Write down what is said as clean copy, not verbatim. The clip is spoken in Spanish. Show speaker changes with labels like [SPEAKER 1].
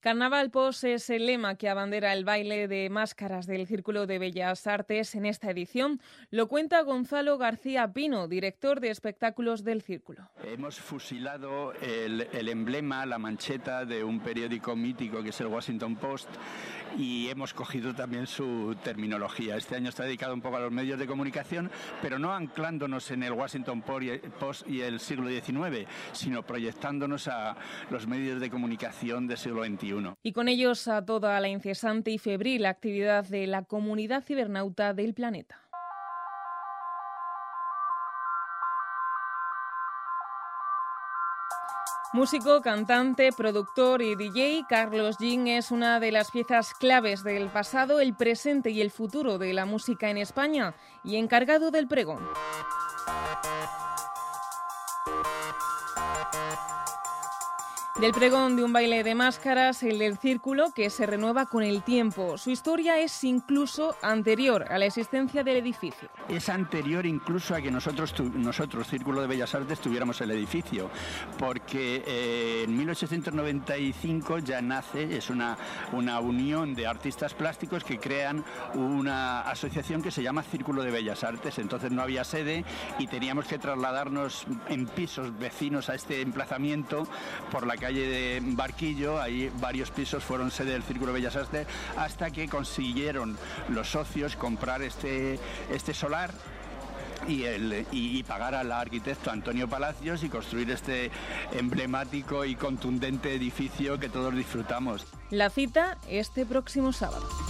[SPEAKER 1] Carnaval Post es el lema que abandera el baile de máscaras del Círculo de Bellas Artes en esta edición. Lo cuenta Gonzalo García Pino, director de espectáculos del Círculo.
[SPEAKER 2] Hemos fusilado el emblema, la mancheta de un periódico mítico que es el Washington Post, y hemos cogido también su terminología. Este año está dedicado un poco a los medios de comunicación, pero no anclándonos en el Washington Post y el siglo XIX, sino proyectándonos a los medios de comunicación del siglo XXI.
[SPEAKER 1] Y con ellos a toda la incesante y febril actividad de la comunidad cibernauta del planeta. Músico, cantante, productor y DJ, Carlos Jean es una de las piezas claves del pasado, el presente y el futuro de la música en España y encargado del pregón. Del pregón de un baile de máscaras, el del Círculo, que se renueva con el tiempo. Su historia es incluso anterior a la existencia del edificio.
[SPEAKER 2] Es anterior incluso a que nosotros, Círculo de Bellas Artes, tuviéramos el edificio, porque en 1895 ya nace, es una unión de artistas plásticos que crean una asociación que se llama Círculo de Bellas Artes. Entonces no había sede y teníamos que trasladarnos en pisos vecinos a este emplazamiento por la calle de Barquillo. Ahí varios pisos fueron sede del Círculo de Bellas Artes hasta que consiguieron los socios comprar este solar y pagar al arquitecto Antonio Palacios y construir este emblemático y contundente edificio que todos disfrutamos.
[SPEAKER 1] La cita este próximo sábado.